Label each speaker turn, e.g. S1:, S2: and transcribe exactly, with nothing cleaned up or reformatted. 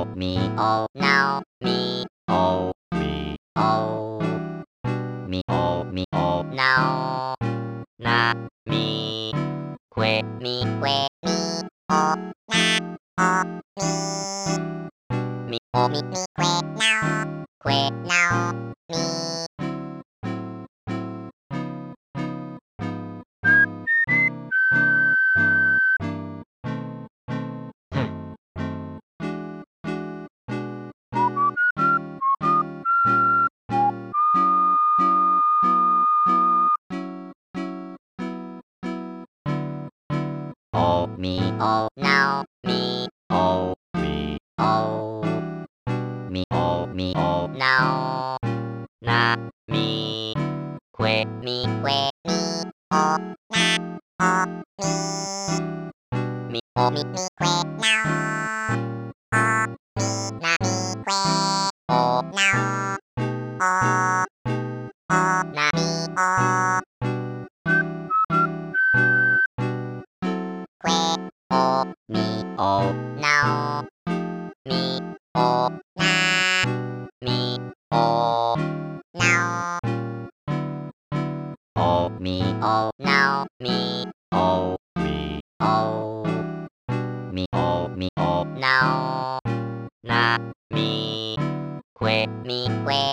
S1: おみおなおみおみおみおみおなおなみくえみくえみおなおみみおみみくえなおくえなおみおみおなおみおみおみおみおなおなみくえみくえみおなおみみおみみくえなおおみなみくえおなおおなみおくえおみおなおみおなみおなおおみおなおみおみおみおみおなおなみくえみくえ